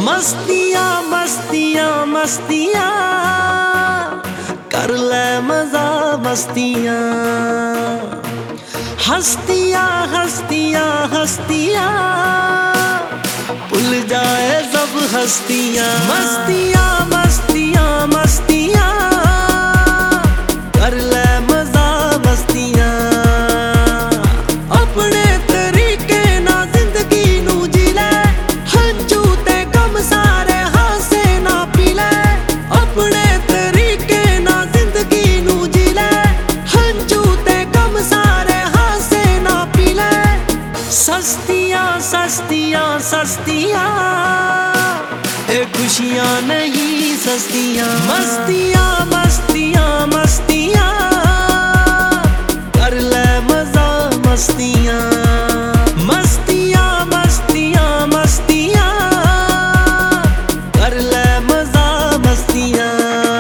मस्तियाँ मस्तियाँ मस्तियाँ कर ले मजा मस्तियाँ। हस्तियाँ हस्तियाँ हस्तियाँ भूल जाए सब हस्तियाँ। मस्तियाँ मस्तियाँ मस्तियाँ कर ले मजा मस्तियाँ। अपने तरीके ना जिंदगी नू जी ले, हंजू ते गम सारे हासे ना पी ले। अपने तरीके ना जिंदगी नू जी ले, हंजू ते गम सारे हासे ना पी ले। सस्तियाँ सस्तियाँ सस्तियाँ ए खुशियाँ नहीं सस्तियाँ। मस्तियाँ मस्तियाँ मस्तियाँ कर ले मजा मस्तियाँ। मस्तियाँ मस्तियाँ मस्तियाँ कर ले मजा मस्तियाँ।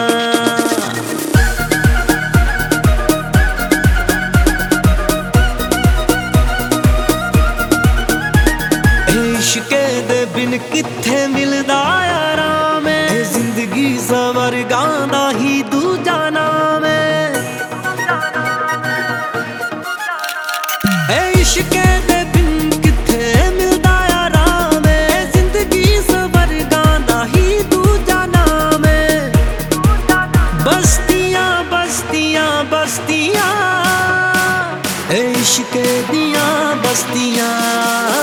इश्के दे बिन किथे मिलदा यारा में, जिंदगी सवर गांदा ही दूजा नाम है। इश्के दे बिन किथे मिलदा यारा में, जिंदगी सवर गांदा ही दूजा नाम है। बस्तियां बस्तियां बस्तियां इश्के दियां बस्तियां।